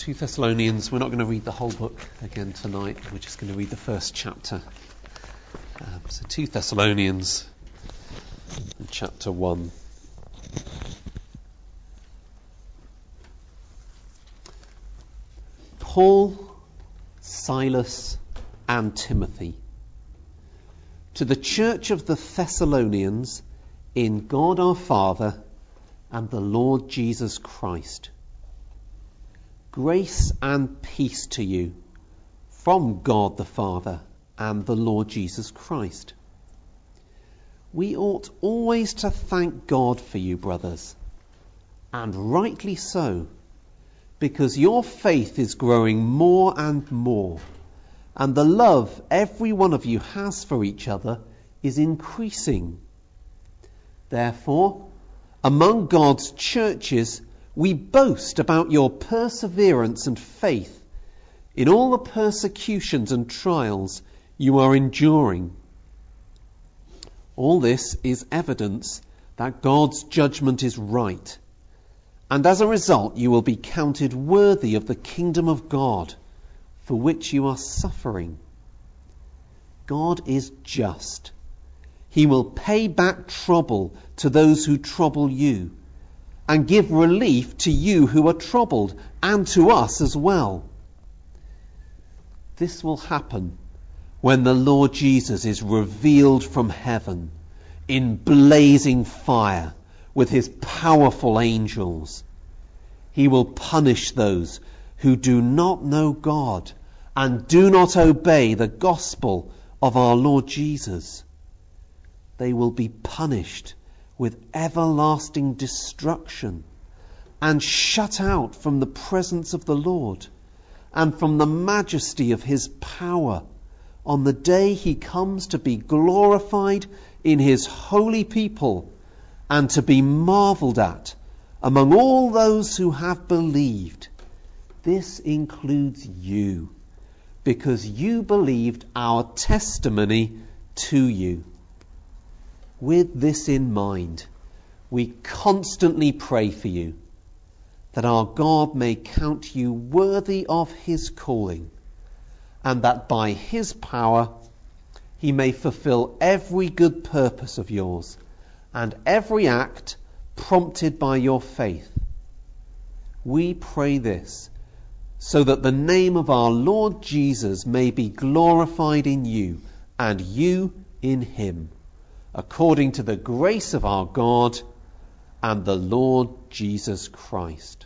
2 Thessalonians. We're not going to read the whole book again tonight. We're just going to read the first chapter. So 2 Thessalonians, chapter 1. Paul, Silas, and Timothy, to the church of the Thessalonians in God our Father and the Lord Jesus Christ. Grace and peace to you from God the Father and the Lord Jesus Christ. We ought always to thank God for you, brothers, and rightly so, because your faith is growing more and more, and the love every one of you has for each other is increasing. Therefore, among God's churches, we boast about your perseverance and faith in all the persecutions and trials you are enduring. All this is evidence that God's judgment is right, and as a result you will be counted worthy of the kingdom of God for which you are suffering. God is just. He will pay back trouble to those who trouble you, and give relief to you who are troubled, and to us as well. This will happen when the Lord Jesus is revealed from heaven in blazing fire with his powerful angels. He will punish those who do not know God and do not obey the gospel of our Lord Jesus. They will be punished with everlasting destruction and shut out from the presence of the Lord and from the majesty of his power on the day he comes to be glorified in his holy people and to be marveled at among all those who have believed. This includes you, because you believed our testimony to you. With this in mind, we constantly pray for you, that our God may count you worthy of his calling, and that by his power he may fulfill every good purpose of yours, and every act prompted by your faith. We pray this, so that the name of our Lord Jesus may be glorified in you, and you in him, according to the grace of our God and the Lord Jesus Christ.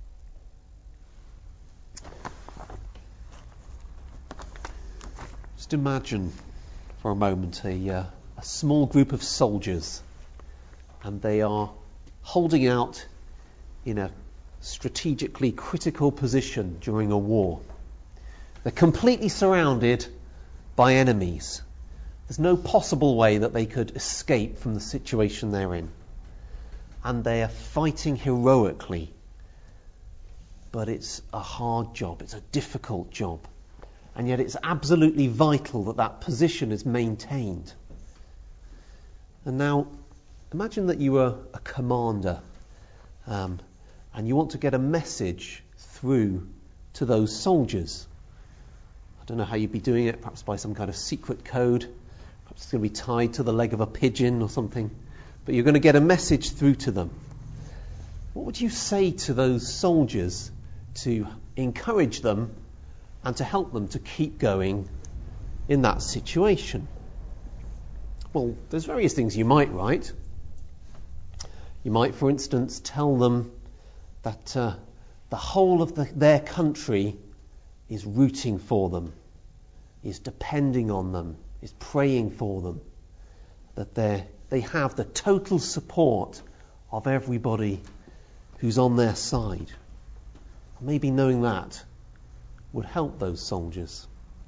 Just imagine for a moment a small group of soldiers, and they are holding out in a strategically critical position during a war. They're completely surrounded by enemies. There's no possible way that they could escape from the situation they're in. And they are fighting heroically. But it's a hard job. It's a difficult job. And yet it's absolutely vital that that position is maintained. And now, imagine that you were a commander, and you want to get a message through to those soldiers. I don't know how you'd be doing it, perhaps by some kind of secret code. Perhaps it's going to be tied to the leg of a pigeon or something. But you're going to get a message through to them. What would you say to those soldiers to encourage them and to help them to keep going in that situation? Well, there's various things you might write. You might, for instance, tell them that the whole of their country is rooting for them, is depending on them, is praying for them, that they have the total support of everybody who's on their side. Maybe knowing that would help those soldiers.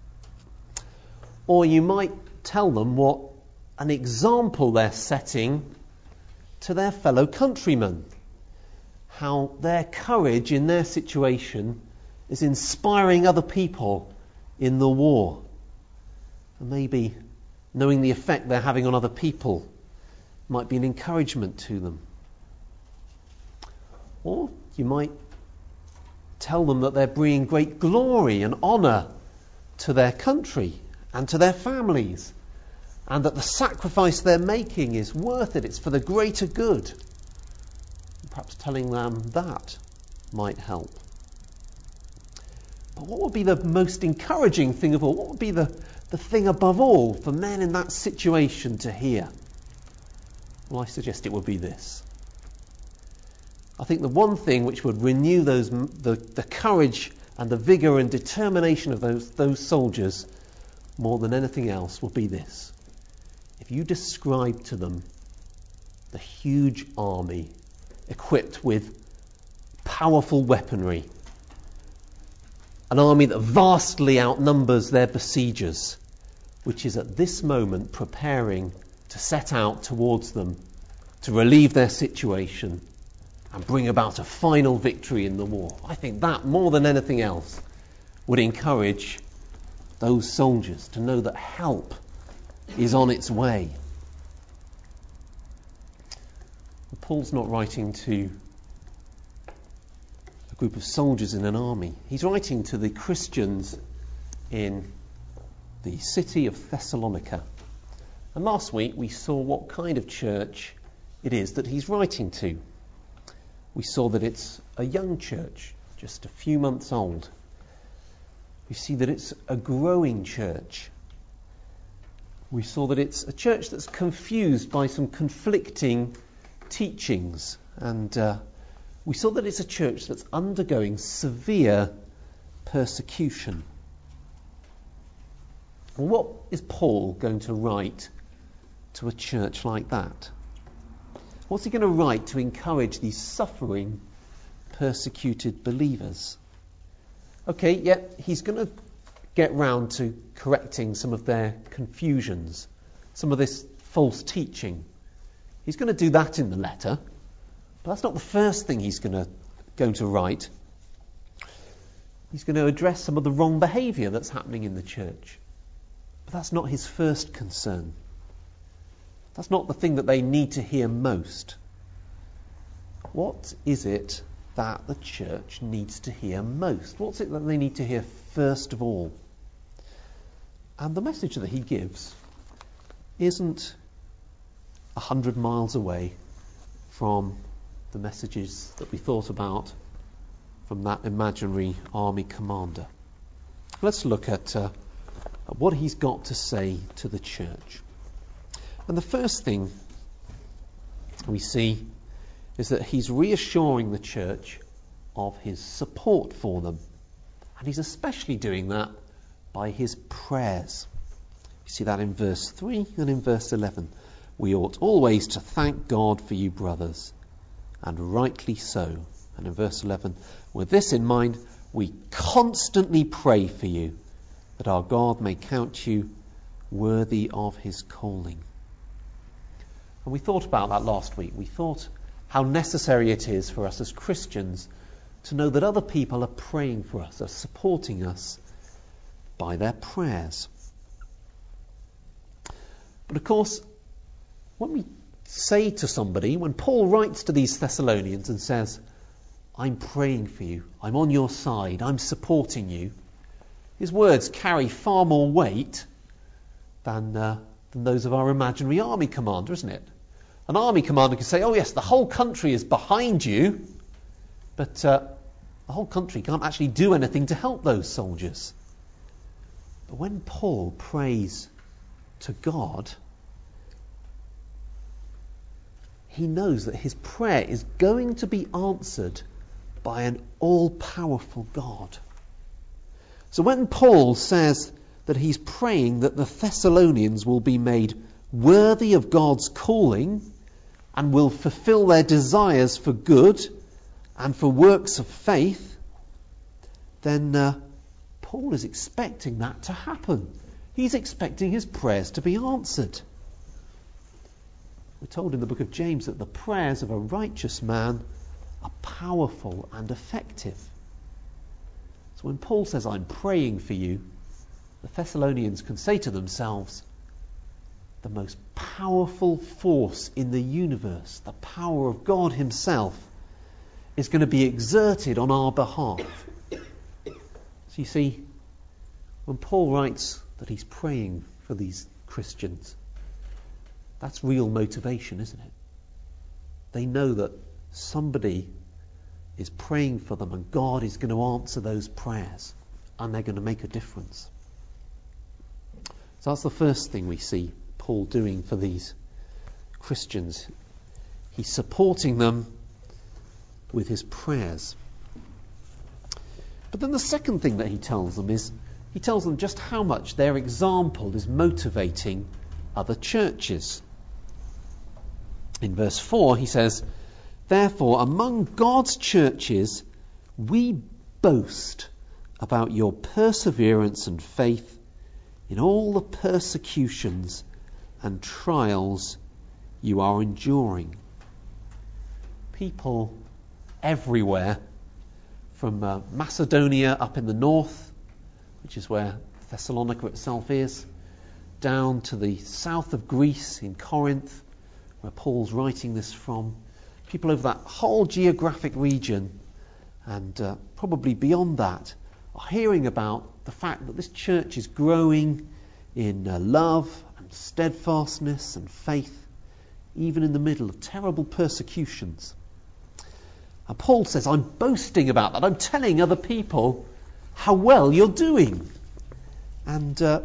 Or you might tell them what an example they're setting to their fellow countrymen, how their courage in their situation is inspiring other people in the war. And maybe knowing the effect they're having on other people might be an encouragement to them. Or you might tell them that they're bringing great glory and honour to their country and to their families, and that the sacrifice they're making is worth it, it's for the greater good. Perhaps telling them that might help. But what would be the most encouraging thing of all? What would be the thing above all for men in that situation to hear? Well, I suggest it would be this. I think the one thing which would renew the courage and the vigour and determination of those soldiers more than anything else would be this. If you describe to them the huge army equipped with powerful weaponry, an army that vastly outnumbers their besiegers, which is at this moment preparing to set out towards them to relieve their situation and bring about a final victory in the war. I think that, more than anything else, would encourage those soldiers to know that help is on its way. Paul's not writing to a group of soldiers in an army. He's writing to the Christians in the city of Thessalonica. And last week we saw what kind of church it is that he's writing to. We saw that it's a young church, just a few months old. We see that it's a growing church. We saw that it's a church that's confused by some conflicting teachings. And we saw that it's a church that's undergoing severe persecution. And what is Paul going to write to a church like that? What's he going to write to encourage these suffering, persecuted believers? Okay, yet he's going to get round to correcting some of their confusions, some of this false teaching. He's going to do that in the letter, but that's not the first thing he's going to write. He's going to address some of the wrong behaviour that's happening in the church. But that's not his first concern. That's not the thing that they need to hear most. What is it that the church needs to hear most? What's it that they need to hear first of all? And the message that he gives isn't 100 miles away from the messages that we thought about from that imaginary army commander. Let's look at what he's got to say to the church. And the first thing we see is that he's reassuring the church of his support for them. And he's especially doing that by his prayers. You see that in verse 3 and in verse 11. We ought always to thank God for you, brothers, and rightly so. And in verse 11, with this in mind, we constantly pray for you, that our God may count you worthy of his calling. And we thought about that last week. We thought how necessary it is for us as Christians to know that other people are praying for us, are supporting us by their prayers. But of course, when we say to somebody, when Paul writes to these Thessalonians and says, I'm praying for you, I'm on your side, I'm supporting you, his words carry far more weight than those of our imaginary army commander, isn't it? An army commander can say, oh yes, the whole country is behind you, but the whole country can't actually do anything to help those soldiers. But when Paul prays to God, he knows that his prayer is going to be answered by an all-powerful God. So when Paul says that he's praying that the Thessalonians will be made worthy of God's calling and will fulfill their desires for good and for works of faith, then Paul is expecting that to happen. He's expecting his prayers to be answered. We're told in the book of James that the prayers of a righteous man are powerful and effective. So when Paul says, I'm praying for you, the Thessalonians can say to themselves, the most powerful force in the universe, the power of God himself, is going to be exerted on our behalf So you see, when Paul writes that he's praying for these Christians, that's real motivation, isn't it? They know that somebody is praying for them and God is going to answer those prayers and they're going to make a difference. So that's the first thing we see Paul doing for these Christians. He's supporting them with his prayers. But then the second thing that he tells them is, he tells them just how much their example is motivating other churches. In verse 4 he says, "Therefore among God's churches we boast about your perseverance and faith in all the persecutions and trials you are enduring." People everywhere, from Macedonia up in the north, which is where Thessalonica itself is, down to the south of Greece in Corinth, where Paul's writing this from. People over that whole geographic region and probably beyond that are hearing about the fact that this church is growing in love and steadfastness and faith, even in the middle of terrible persecutions. And Paul says, I'm boasting about that. I'm telling other people how well you're doing. And of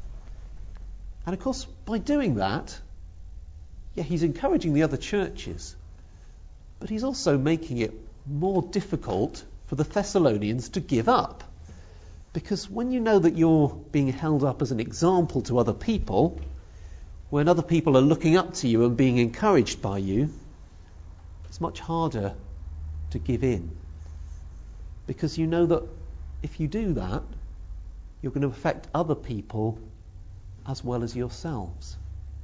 course, by doing that, he's encouraging the other churches, but he's also making it more difficult for the Thessalonians to give up. Because when you know that you're being held up as an example to other people, when other people are looking up to you and being encouraged by you, it's much harder to give in. Because you know that if you do that, you're going to affect other people as well as yourselves.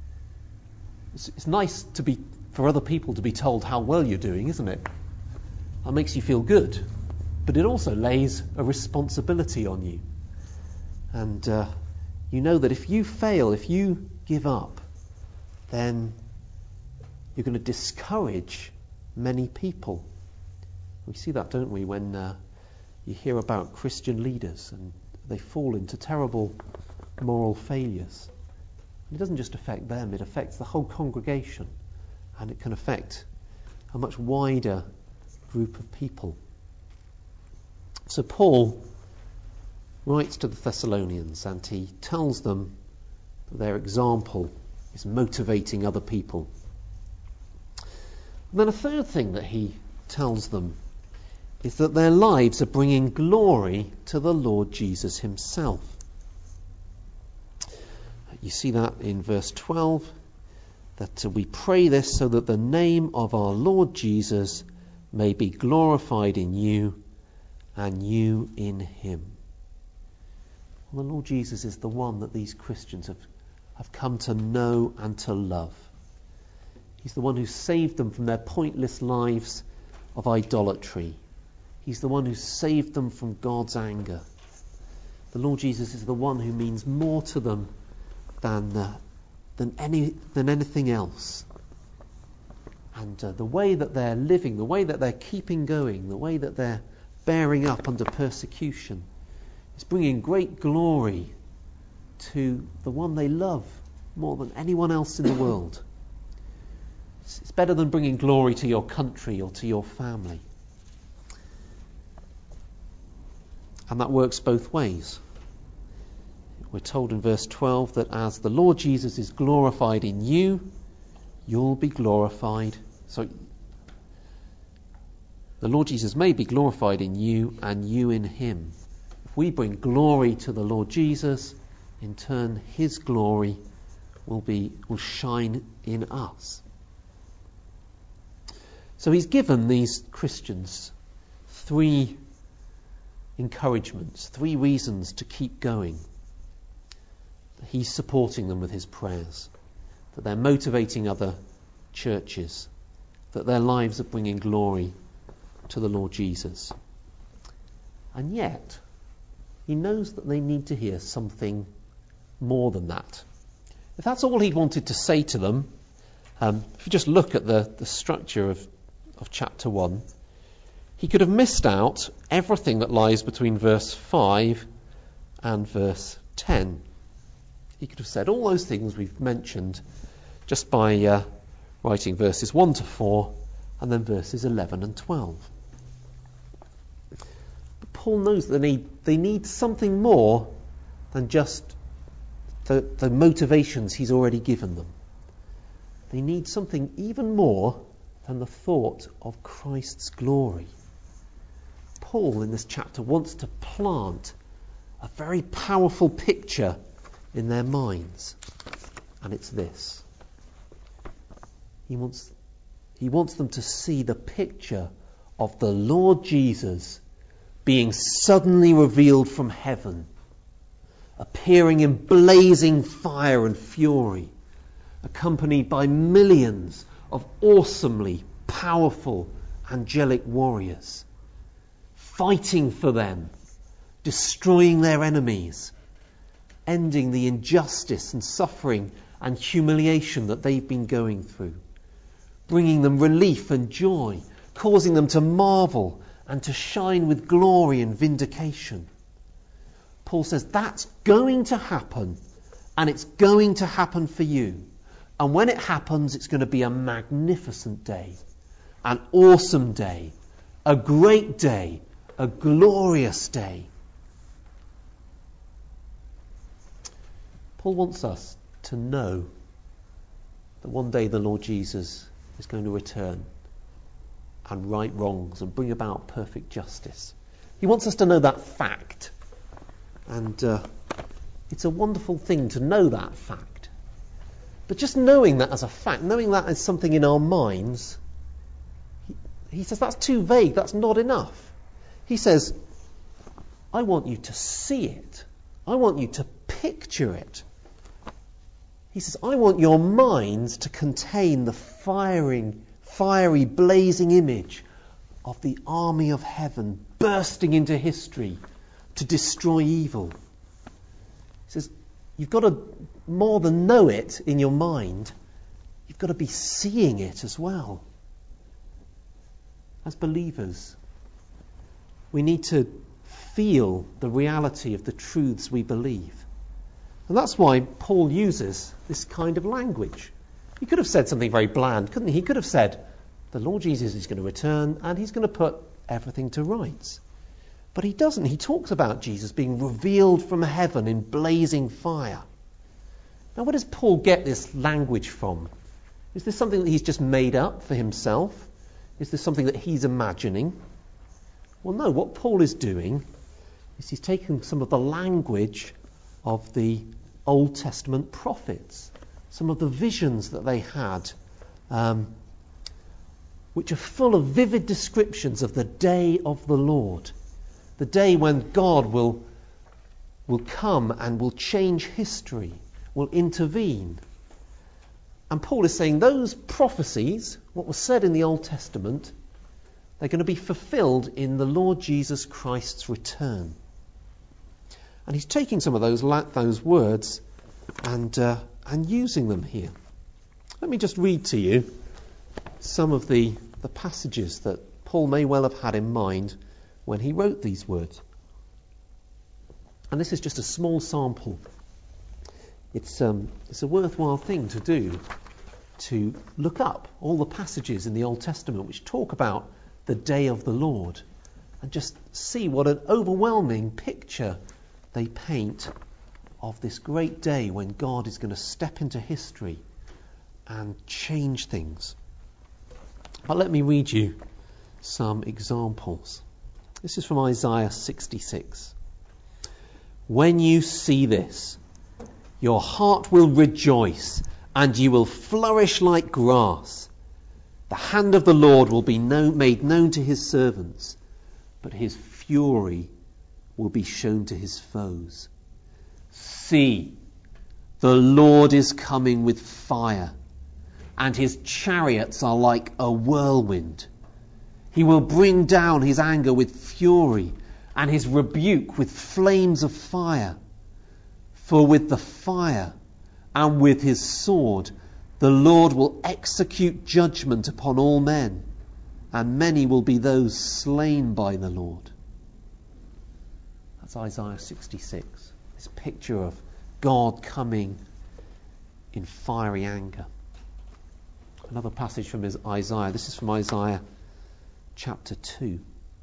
It's nice for other people to be told how well you're doing, isn't it? That makes you feel good. But it also lays a responsibility on you. And you know that if you fail, if you give up, then you're going to discourage many people. We see that, don't we, when you hear about Christian leaders and they fall into terrible moral failures. It doesn't just affect them, it affects the whole congregation, and it can affect a much wider group of people. So Paul writes to the Thessalonians and he tells them that their example is motivating other people. And then a third thing that he tells them is that their lives are bringing glory to the Lord Jesus himself. You see that in verse 12, that we pray this so that the name of our Lord Jesus may be glorified in you and you in him. Well, the Lord Jesus is the one that these Christians have come to know and to love. He's the one who saved them from their pointless lives of idolatry. He's the one who saved them from God's anger. The Lord Jesus is the one who means more to them than anything else. And the way that they're living, the way that they're keeping going, the way that they're bearing up under persecution is bringing great glory to the one they love more than anyone else in the world. It's better than bringing glory to your country or to your family. And that works both ways. We're told in verse 12 that as the Lord Jesus is glorified in you, you'll be glorified. So the Lord Jesus may be glorified in you and you in him. If we bring glory to the Lord Jesus, in turn his glory will shine in us. So he's given these Christians 3 encouragements, 3 reasons to keep going. He's supporting them with his prayers, that they're motivating other churches, that their lives are bringing glory to the Lord Jesus. And yet, he knows that they need to hear something more than that. If that's all he wanted to say to them, if you just look at the structure of chapter 1, he could have missed out everything that lies between verse 5 and verse 10. He could have said all those things we've mentioned just by writing verses 1 to 4 and then verses 11 and 12. But Paul knows that they need something more than just the motivations he's already given them. They need something even more than the thought of Christ's glory. Paul, in this chapter, wants to plant a very powerful picture in their minds. And it's this. He wants them to see the picture of the Lord Jesus being suddenly revealed from heaven, appearing in blazing fire and fury, accompanied by millions of awesomely powerful angelic warriors, fighting for them, destroying their enemies, ending the injustice and suffering and humiliation that they've been going through, bringing them relief and joy, causing them to marvel and to shine with glory and vindication. Paul says that's going to happen, and it's going to happen for you. And when it happens, it's going to be a magnificent day, an awesome day, a great day, a glorious day. Paul wants us to know that one day the Lord Jesus is going to return and right wrongs and bring about perfect justice. He wants us to know that fact. And it's a wonderful thing to know that fact. But just knowing that as a fact, knowing that as something in our minds, he says that's too vague, that's not enough. He says, I want you to see it. I want you to picture it. He says, I want your minds to contain the fiery, blazing image of the army of heaven bursting into history to destroy evil. He says, you've got to more than know it in your mind, you've got to be seeing it as well. As believers, we need to feel the reality of the truths we believe. And that's why Paul uses this kind of language. He could have said something very bland, couldn't he? He could have said, the Lord Jesus is going to return and he's going to put everything to rights. But he doesn't. He talks about Jesus being revealed from heaven in blazing fire. Now, where does Paul get this language from? Is this something that he's just made up for himself? Is this something that he's imagining? Well, no. What Paul is doing is he's taking some of the language of the Old Testament prophets, some of the visions that they had, which are full of vivid descriptions of the day of the Lord, the day when God will come and will change history, will intervene. And Paul is saying those prophecies, what was said in the Old Testament, they're going to be fulfilled in the Lord Jesus Christ's return. And he's taking some of those words and using them here. Let me just read to you some of the passages that Paul may well have had in mind when he wrote these words. And this is just a small sample. It's a worthwhile thing to do, to look up all the passages in the Old Testament which talk about the day of the Lord and just see what an overwhelming picture they paint of this great day when God is going to step into history and change things. But let me read you some examples. This is from Isaiah 66. When you see this, your heart will rejoice and you will flourish like grass. The hand of the Lord will be made known to his servants, but his fury will be shown to his foes. See, the Lord is coming with fire, and his chariots are like a whirlwind. He will bring down his anger with fury, and his rebuke with flames of fire. For with the fire and with his sword, the Lord will execute judgment upon all men. and many will be those slain by the Lord. That's Isaiah 66. This picture of God coming in fiery anger. Another passage from Isaiah. This is from Isaiah chapter 2.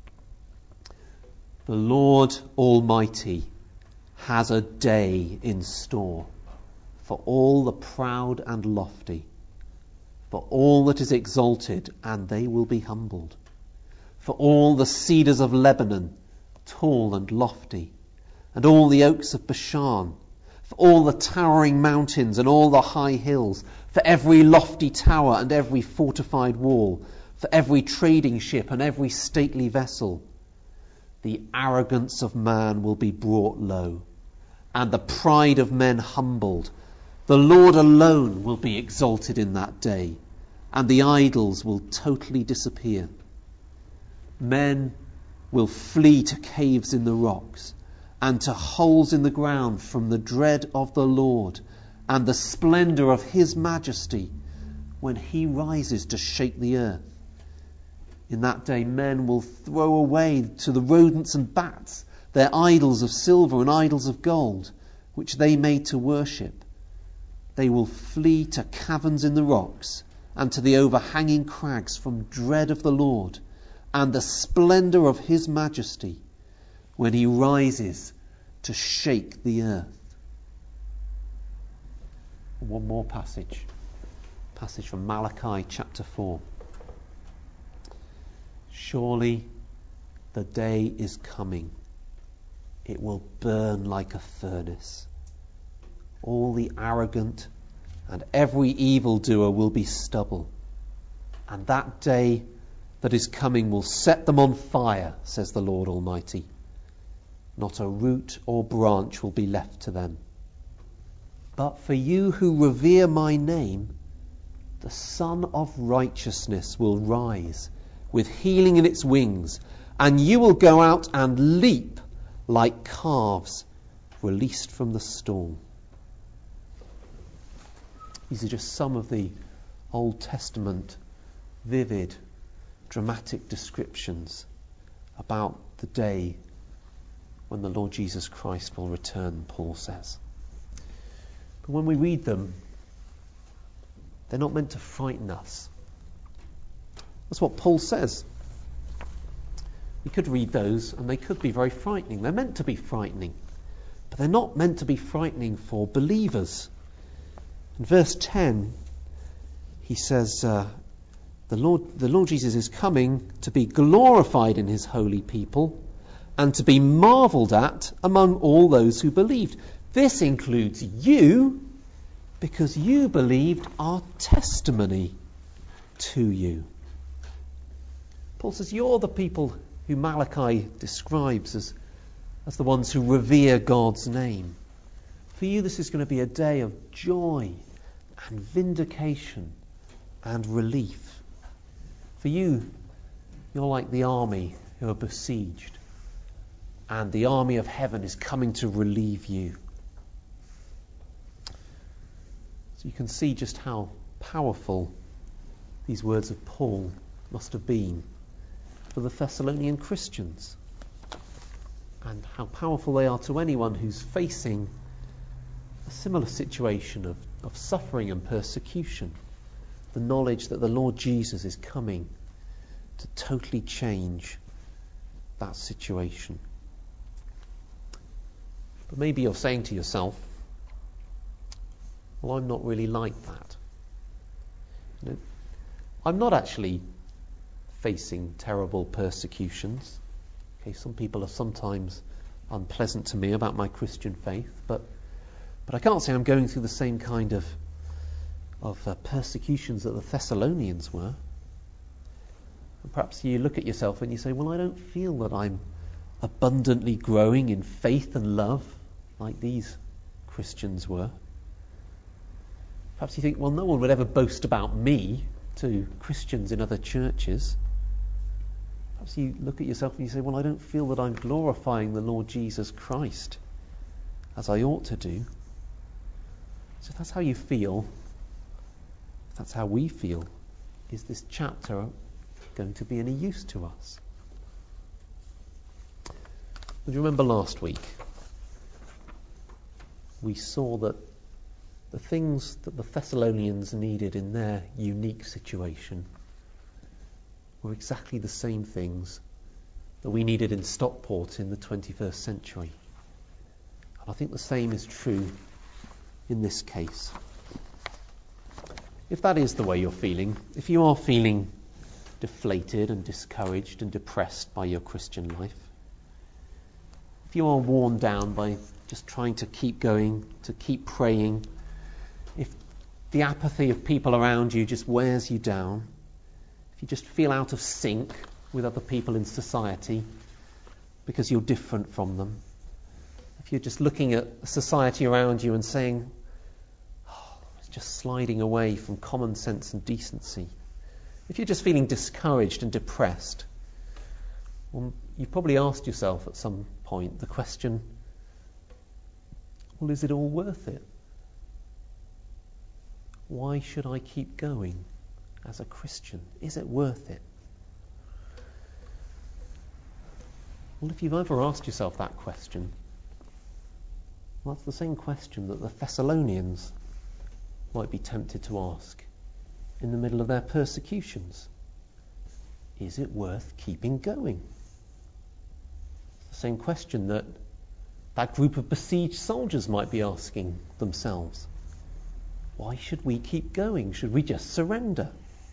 The Lord Almighty has a day in store for all the proud and lofty, for all that is exalted, and they will be humbled, for all the cedars of Lebanon, tall and lofty, and all the oaks of Bashan, for all the towering mountains and all the high hills, for every lofty tower and every fortified wall, for every trading ship and every stately vessel. The arrogance of man will be brought low, and the pride of men humbled. The Lord alone will be exalted in that day, and the idols will totally disappear. Men will flee to caves in the rocks, and to holes in the ground from the dread of the Lord and the splendour of his majesty when he rises to shake the earth. In that day men will throw away to the rodents and bats their idols of silver and idols of gold, which they made to worship. They will flee to caverns in the rocks and to the overhanging crags from dread of the Lord and the splendour of his majesty when he rises to shake the earth. One more passage from Malachi chapter 4. Surely the day is coming. It will burn like a furnace. All the arrogant and every evildoer will be stubble. And that day that is coming will set them on fire, says the Lord Almighty. Not a root or branch will be left to them. But for you who revere my name, the Sun of Righteousness will rise with healing in its wings, and you will go out and leap like calves released from the storm. These are just some of the Old Testament vivid, dramatic descriptions about the day when the Lord Jesus Christ will return, Paul says. But when we read them, they're not meant to frighten us. That's what Paul says. We could read those and they could be very frightening. They're meant to be frightening, but they're not meant to be frightening for believers. In verse 10, he says, the Lord Jesus is coming to be glorified in his holy people and to be marvelled at among all those who believed. This includes you, because you believed our testimony to you. Paul says you're the people who Malachi describes as the ones who revere God's name. For you, this is going to be a day of joy and vindication and relief. For you, you're like the army who are besieged, and the army of heaven is coming to relieve you. So you can see just how powerful these words of Paul must have been for the Thessalonian Christians, and how powerful they are to anyone who's facing a similar situation of suffering and persecution. The knowledge that the Lord Jesus is coming to totally change that situation. But maybe you're saying to yourself, well, I'm not really like that. You know, I'm not actually facing terrible persecutions. Okay, some people are sometimes unpleasant to me about my Christian faith, but I can't say I'm going through the same kind of persecutions that the Thessalonians were. And perhaps you look at yourself and you say, well, I don't feel that I'm abundantly growing in faith and love like these Christians were. Perhaps you think, well, no one would ever boast about me to Christians in other churches. Perhaps you look at yourself and you say, well, I don't feel that I'm glorifying the Lord Jesus Christ as I ought to do. So if that's how you feel, if that's how we feel, is this chapter going to be any use to us? Do you remember last week we saw that the things that the Thessalonians needed in their unique situation were exactly the same things that we needed in Stockport in the 21st century. And I think the same is true in this case. If that is the way you're feeling, if you are feeling deflated and discouraged and depressed by your Christian life, if you are worn down by just trying to keep going, to keep praying, if the apathy of people around you just wears you down, if you just feel out of sync with other people in society because you're different from them, if you're just looking at society around you and saying, oh, it's just sliding away from common sense and decency, if you're just feeling discouraged and depressed, well, you've probably asked yourself at some point the question, well, is it all worth it? Why should I keep going as a Christian? Is it worth it? Well, if you've ever asked yourself that question, well, that's the same question that the Thessalonians might be tempted to ask in the middle of their persecutions. Is it worth keeping going? It's the same question that that group of besieged soldiers might be asking themselves. Why should we keep going? Should we just surrender?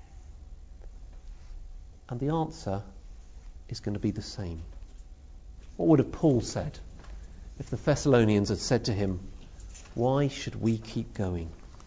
And the answer is going to be the same. What would have Paul said if the Thessalonians had said to him, why should we keep going?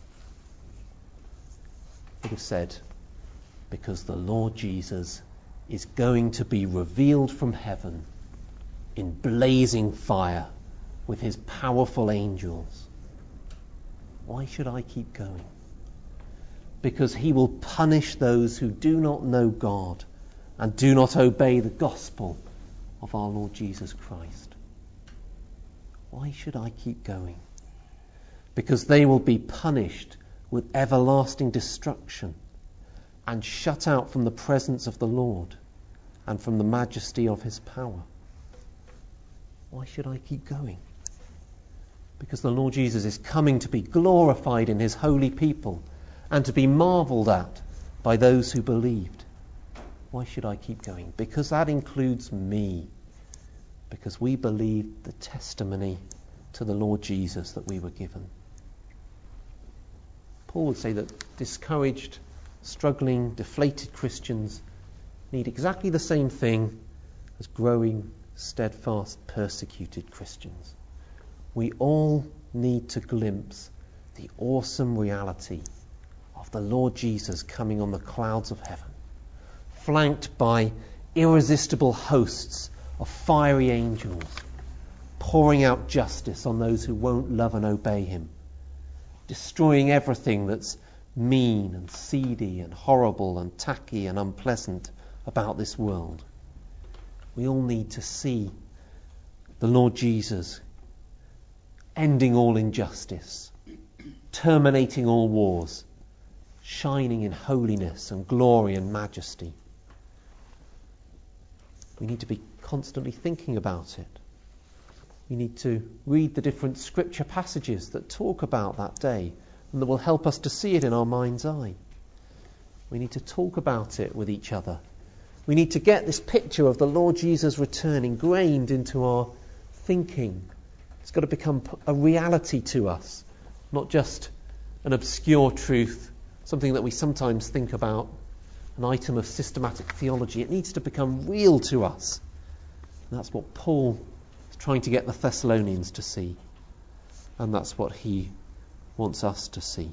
He would have said, because the Lord Jesus is going to be revealed from heaven in blazing fire with his powerful angels. Why should I keep going? Because he will punish those who do not know God and do not obey the gospel of our Lord Jesus Christ. Why should I keep going? Because they will be punished with everlasting destruction and shut out from the presence of the Lord and from the majesty of his power. Why should I keep going? Because the Lord Jesus is coming to be glorified in his holy people and to be marvelled at by those who believed. Why should I keep going? Because that includes me. Because we believed the testimony to the Lord Jesus that we were given. Paul would say that discouraged, struggling, deflated Christians need exactly the same thing as growing, steadfast, persecuted Christians. We all need to glimpse the awesome reality of the Lord Jesus coming on the clouds of heaven, flanked by irresistible hosts of fiery angels, pouring out justice on those who won't love and obey him, destroying everything that's mean and seedy and horrible and tacky and unpleasant about this world. We all need to see the Lord Jesus ending all injustice, terminating all wars, shining in holiness and glory and majesty. We need to be constantly thinking about it. We need to read the different scripture passages that talk about that day and that will help us to see it in our mind's eye. We need to talk about it with each other. We need to get this picture of the Lord Jesus' return ingrained into our thinking. It's got to become a reality to us, not just an obscure truth, something that we sometimes think about, an item of systematic theology. It needs to become real to us. And that's what Paul is trying to get the Thessalonians to see. And that's what he wants us to see.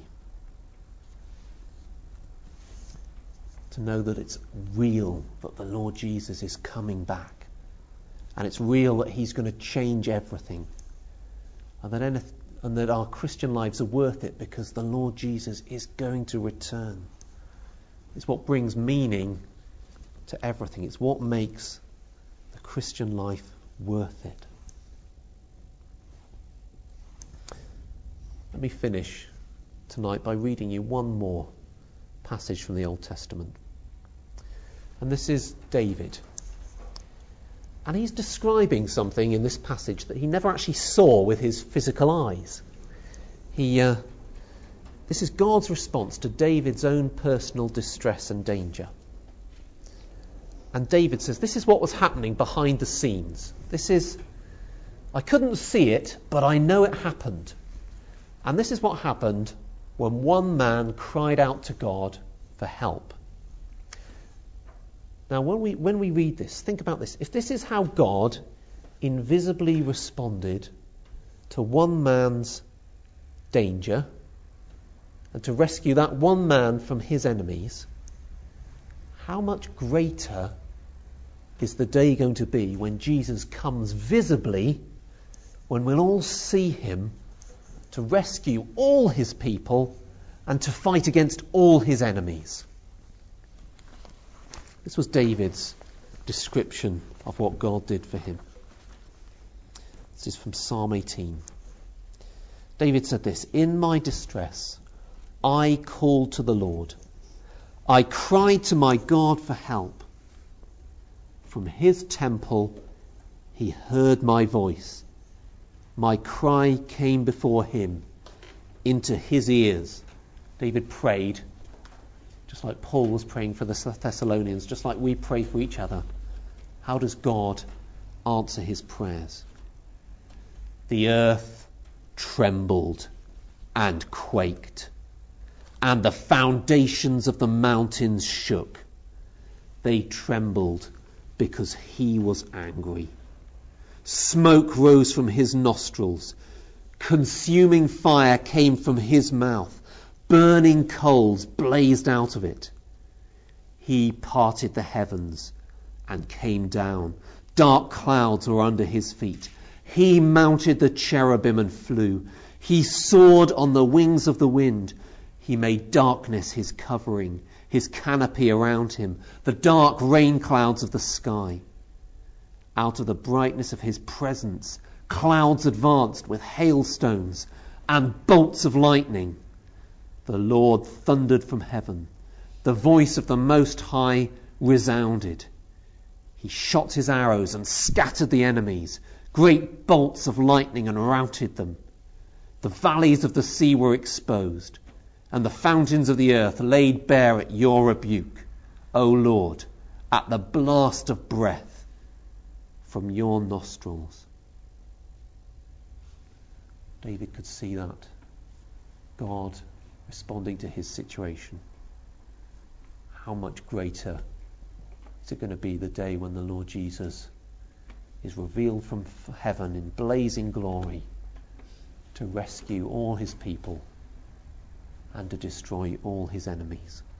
To know that it's real that the Lord Jesus is coming back. And it's real that he's going to change everything. And that our Christian lives are worth it because the Lord Jesus is going to return. It's what brings meaning to everything. It's what makes the Christian life worth it. Let me finish tonight by reading you one more passage from the Old Testament. And this is David. And he's describing something in this passage that he never actually saw with his physical eyes. This is God's response to David's own personal distress and danger. And David says, this is what was happening behind the scenes. I couldn't see it, but I know it happened. And this is what happened when one man cried out to God for help. Now, when we read this, think about this. If this is how God invisibly responded to one man's danger and to rescue that one man from his enemies, how much greater is the day going to be when Jesus comes visibly, when we'll all see him, to rescue all his people and to fight against all his enemies. This was David's description of what God did for him. This is from Psalm 18. David said this, "In my distress, I called to the Lord. I cried to my God for help. From his temple, he heard my voice. My cry came before him into his ears." David prayed, just like Paul was praying for the Thessalonians, just like we pray for each other. How does God answer his prayers? The earth trembled and quaked, and the foundations of the mountains shook. They trembled because he was angry. Smoke rose from his nostrils. Consuming fire came from his mouth. Burning coals blazed out of it. He parted the heavens and came down. Dark clouds were under his feet. He mounted the cherubim and flew. He soared on the wings of the wind. He made darkness his covering, his canopy around him, the dark rain clouds of the sky. Out of the brightness of his presence, clouds advanced with hailstones and bolts of lightning. The Lord thundered from heaven. The voice of the Most High resounded. He shot his arrows and scattered the enemies. Great bolts of lightning and routed them. The valleys of the sea were exposed, and the fountains of the earth laid bare at your rebuke, O Lord, at the blast of breath from your nostrils. David could see that. God responding to his situation. How much greater is it going to be the day when the Lord Jesus is revealed from heaven in blazing glory to rescue all his people and to destroy all his enemies.